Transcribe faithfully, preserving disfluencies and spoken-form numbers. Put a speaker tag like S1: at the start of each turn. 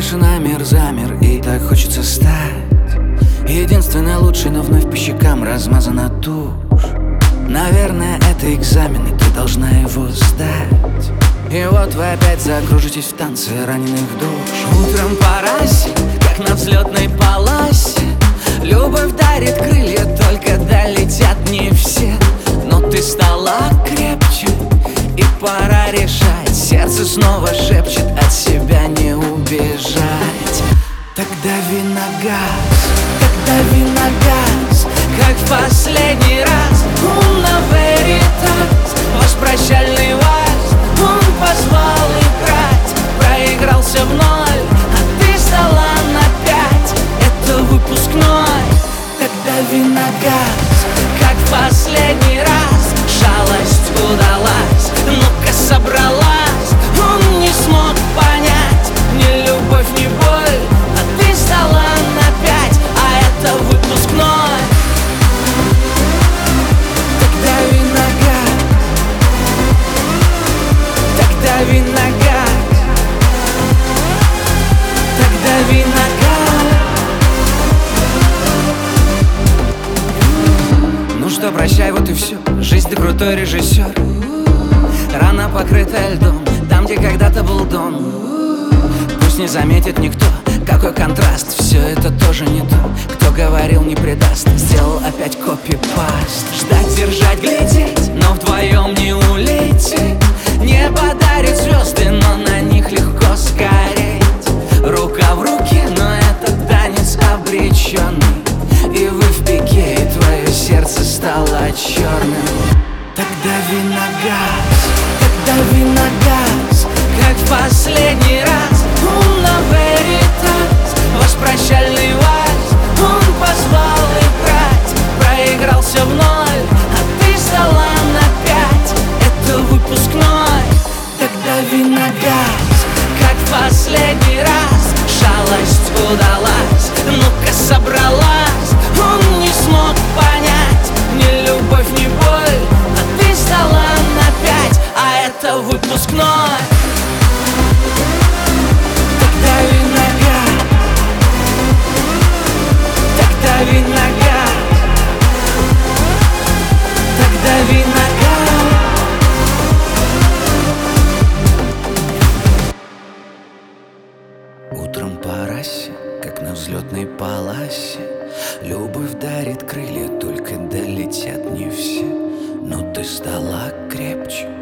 S1: тишина, мир замер, и так хочется стать единственной лучшей, но вновь по щекам размазана тушь. Наверное, это экзамен, и ты должна его сдать. И вот вы опять закружитесь в танце раненых душ. Утром по расе, как на взлетной полосе, любовь дарит крылья, только долетят не все. Но ты стала крепче, и пора решать. Сердце снова шепчет, от себя не убежать. Так дави на газ, так дави на газ, как в последний раз. Луна веритас, ваш прощальный вальс, он позвал играть. Проигрался в ноль, а ты сдала на пять. Это выпускной. Так дави на газ, как в последний раз. Жалость удалась, ну-ка собралась. Он не смог понять ни любовь, ни боль, а ты сдала на пять, а это выпускной. Так дави на газ, так дави на газ, так дави на газ. Ну что, прощай, вот и все. Жизнь, ты крутой режиссер. Рана покрытая льдом, там, где когда-то был дом. Пусть не заметит никто, какой контраст. Все это тоже не то, кто говорил не предаст. Сделал опять копипаст. Ждать, держать, глядеть, но вдвоем не улететь. Небо дарит звезды, но на них легко сгореть. Рука в руке, но это танец обреченный. И вы в пике, и твое сердце стало черным. Так дави на газ, так дави на газ, как в последний раз. Луна веритас, ваш прощальный вальс, он позвал играть. Проигрался в ноль, а ты сдала на пять. Это выпускной. Так дави на газ, как в последний раз. Жалость удалась, ну-ка собралась. Он не смог понять ни любовь, ни боль, а ты сдала на пять, а это выпускной. Так дави на газ, так дави на газ, так дави на газ. Утром по расе, как на взлетной полосе, любовь дарит крылья, только долетят не все. Но ты стала крепче,